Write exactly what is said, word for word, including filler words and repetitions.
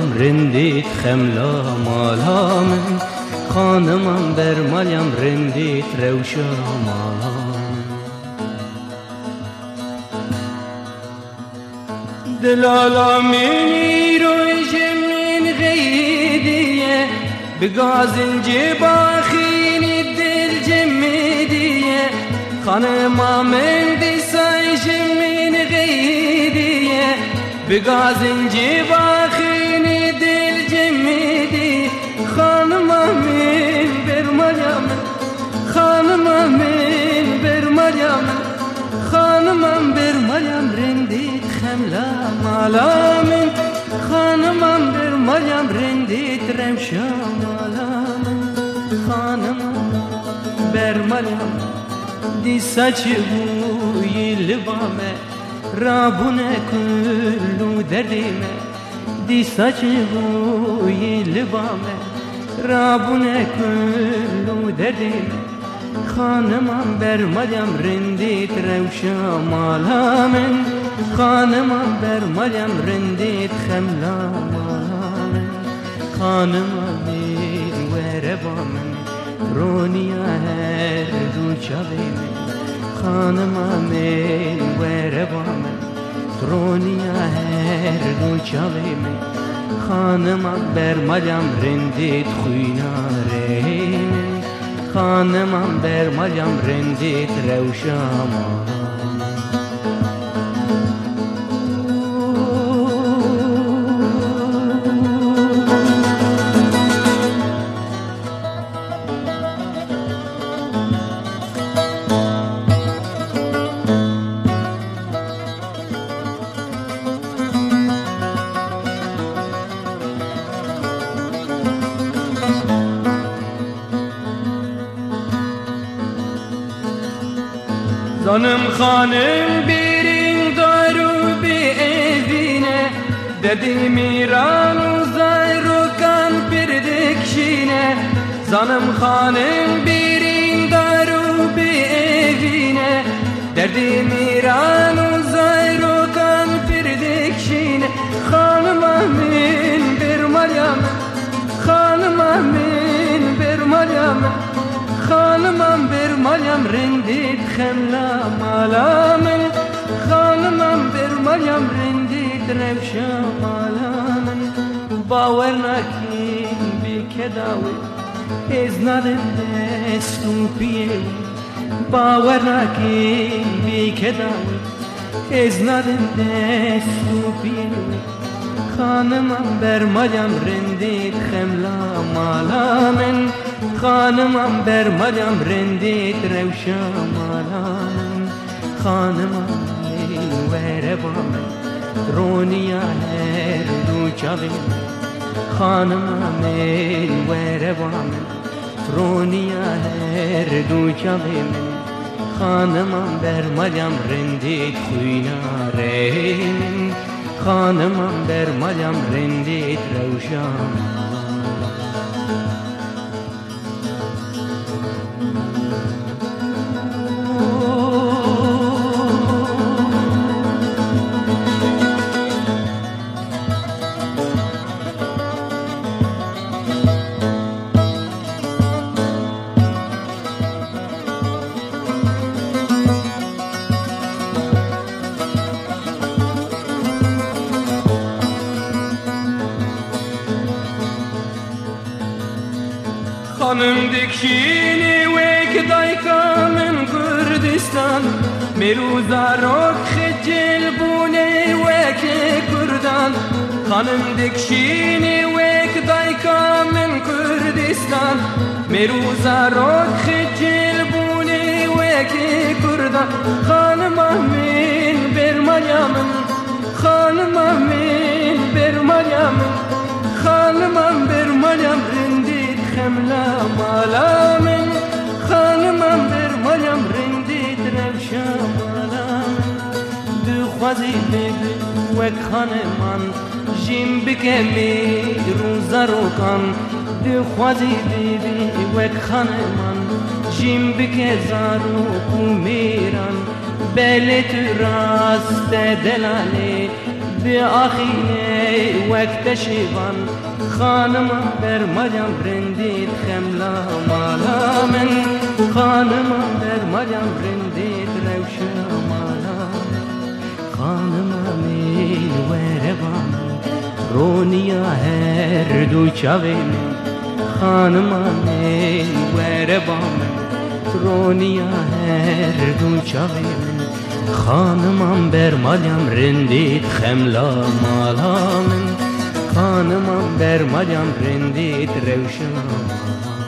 malям rindit خملا مالا من خانمم بر malям rindit روشا مالا دلالا منی روش من غیدیه بگازن جباخینی دل جمدیه خانمم من دیسایش من غیدیه بگازن جباخینی دل جمدی خانمم من بر malям خانمم من بر malям خانمم بر malям rindit خملا مالا من خانمم بر malям rindit روشا مالا من خانمم بر malям دی saçı لبامه رابونه کلو دردیمه دی saçı لبامه رابونه کلو دردیمه خانمم بر malям rindit روشا مالا من خانمم بر malям rindit خملا مالا من خانمم و ربامن رونیا هر دو چاویمن خانمم و ربامن رونیا هر دو چاویمن خانمم بر malям rindit خویناره خانمم بر malям rindit روشا مالا Zanım hanım birin daru bir evine Dedim İran uzay rukan pirdikşine Zanım hanım birin daru bir evine Dedim İran uzay rukan pirdikşine Hanım amin bir malям Hanım amin bir malям خانمم بر malям rindit خملا مالا من خانمم بر malям rindit روشا مالا من باور نکن بی کداوی از ندم دستو پیه باور نکن بی کداوی از ندم دستو پیه خانمم بر malям rindit خملا مالا من خانمم بر malям rindit روشا مالا من خانمم و ربامن رونیا هر دو چاویمن خانمم و ربامن رونیا هر دو چاویمن خانمم بر malям rindit خویناره من خانمم بر malям rindit روشا خانم دکشینی وک دایکا من کردستان میروزا روک خجل بونه وک کردان خانم دکشینی وک دایکا من کردستان میروزا روک خجل بونه وک کردان خانم امین بر malям خانم امین بر malям خانمم بر malям rindit خملا مالا من خانمم بر malям rindit روشا مالا من دخوازی بب وک خانمان جیم بکمی روزا روکان دخوازی بب وک خانمان جیم بک زارو کو میران بلت راست دلاله به آخیه وقت شیوان خانم بر مریم رندید خملا مالا من خانم بر مریم رندید روشا مالا خانم میل وربان رونیا هر دو چاوی من خانم میل وربان رونیا هر دو چاوی من خانمم بر مریم رندید خملا مالا من خانمم بر مریم رندید روشا